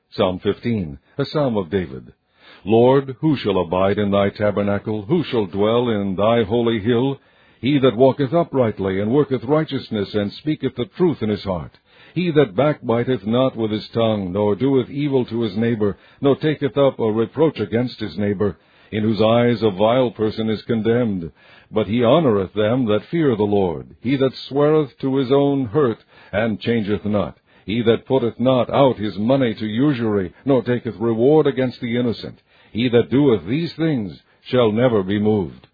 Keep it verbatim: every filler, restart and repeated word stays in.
Psalm fifteen, a psalm of David. Lord, who shall abide in thy tabernacle? Who shall dwell in thy holy hill? He that walketh uprightly, and worketh righteousness, and speaketh the truth in his heart. He that backbiteth not with his tongue, nor doeth evil to his neighbor, nor taketh up a reproach against his neighbor, in whose eyes a vile person is condemned. But he honoureth them that fear the Lord. He that sweareth to his own hurt, and changeth not. He that putteth not out his money to usury, nor taketh reward against the innocent. He that doeth these things shall never be moved.